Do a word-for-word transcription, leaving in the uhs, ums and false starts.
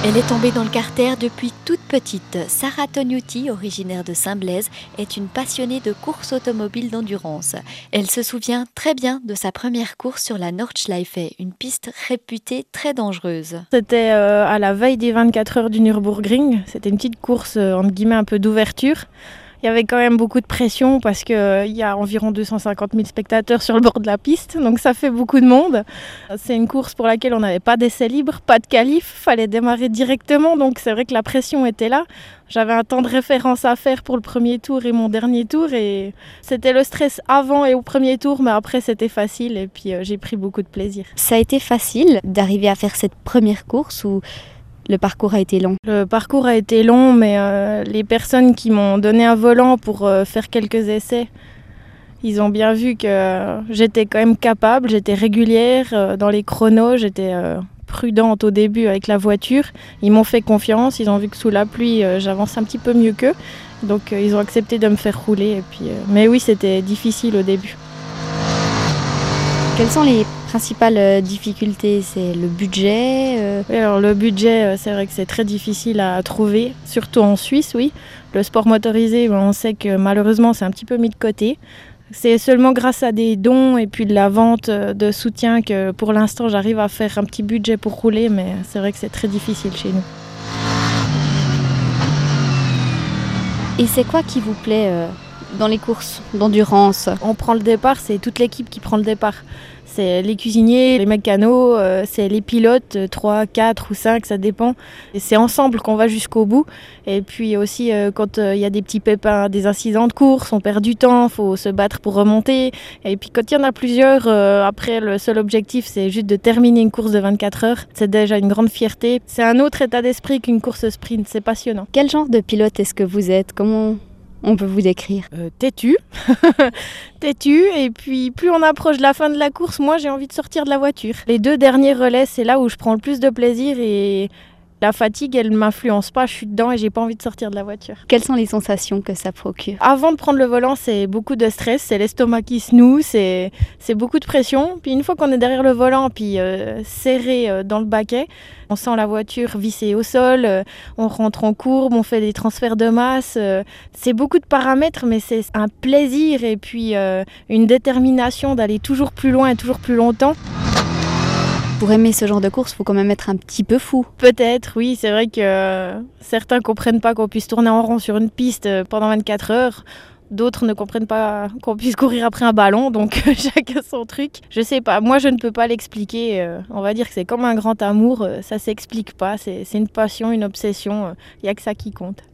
Elle est tombée dans le carter depuis toute petite. Sarah Tognuti, originaire de Saint-Blaise, est une passionnée de courses automobiles d'endurance. Elle se souvient très bien de sa première course sur la Nordschleife, une piste réputée très dangereuse. C'était euh, à la veille des vingt-quatre heures du Nürburgring. C'était une petite course euh, entre guillemets un peu d'ouverture. Il y avait quand même beaucoup de pression parce qu'il euh, y a environ deux cent cinquante mille spectateurs sur le bord de la piste, donc ça fait beaucoup de monde. C'est une course pour laquelle on n'avait pas d'essai libre, pas de qualif, fallait démarrer directement, donc c'est vrai que la pression était là. J'avais un temps de référence à faire pour le premier tour et mon dernier tour, et c'était le stress avant et au premier tour, mais après c'était facile et puis euh, j'ai pris beaucoup de plaisir. Ça a été facile d'arriver à faire cette première course ou le parcours a été long? Le parcours a été long, mais euh, les personnes qui m'ont donné un volant pour euh, faire quelques essais, ils ont bien vu que euh, j'étais quand même capable, j'étais régulière euh, dans les chronos, j'étais euh, prudente au début avec la voiture. Ils m'ont fait confiance, ils ont vu que sous la pluie, euh, j'avance un petit peu mieux qu'eux. Donc euh, ils ont accepté de me faire rouler. Et puis, euh, mais oui, c'était difficile au début. Quelles sont les principales difficultés? C'est le budget euh... Oui, alors le budget, c'est vrai que c'est très difficile à trouver, surtout en Suisse, oui. Le sport motorisé, on sait que malheureusement, c'est un petit peu mis de côté. C'est seulement grâce à des dons et puis de la vente de soutien que pour l'instant, j'arrive à faire un petit budget pour rouler, mais c'est vrai que c'est très difficile chez nous. Et c'est quoi qui vous plaît euh, dans les courses d'endurance? On prend le départ, c'est toute l'équipe qui prend le départ. C'est les cuisiniers, les mécanos, euh, c'est les pilotes, trois, quatre ou cinq, ça dépend. Et c'est ensemble qu'on va jusqu'au bout. Et puis aussi, euh, quand il euh, y a des petits pépins, des incidents de course, on perd du temps, il faut se battre pour remonter. Et puis quand il y en a plusieurs, euh, après, le seul objectif, c'est juste de terminer une course de vingt-quatre heures. C'est déjà une grande fierté. C'est un autre état d'esprit qu'une course sprint, c'est passionnant. Quel genre de pilote est-ce que vous êtes? Comment on peut vous décrire? euh, Têtu. Têtu, et puis plus on approche de la fin de la course, moi j'ai envie de sortir de la voiture. Les deux derniers relais, c'est là où je prends le plus de plaisir et la fatigue, elle ne m'influence pas, je suis dedans et j'ai pas envie de sortir de la voiture. Quelles sont les sensations que ça procure? Avant de prendre le volant, c'est beaucoup de stress, c'est l'estomac qui se noue, c'est, c'est beaucoup de pression. Puis une fois qu'on est derrière le volant, puis euh, serré euh, dans le baquet, on sent la voiture vissée au sol, euh, on rentre en courbe, on fait des transferts de masse. Euh, c'est beaucoup de paramètres, mais c'est un plaisir et puis euh, une détermination d'aller toujours plus loin et toujours plus longtemps. Pour aimer ce genre de course, il faut quand même être un petit peu fou. Peut-être, oui. C'est vrai que euh, certains ne comprennent pas qu'on puisse tourner en rond sur une piste pendant vingt-quatre heures. D'autres ne comprennent pas qu'on puisse courir après un ballon. Donc chacun son truc. Je sais pas. Moi, je ne peux pas l'expliquer. Euh, on va dire que c'est comme un grand amour. Euh, ça s'explique pas. C'est, c'est une passion, une obsession. Il n'y a que ça qui compte.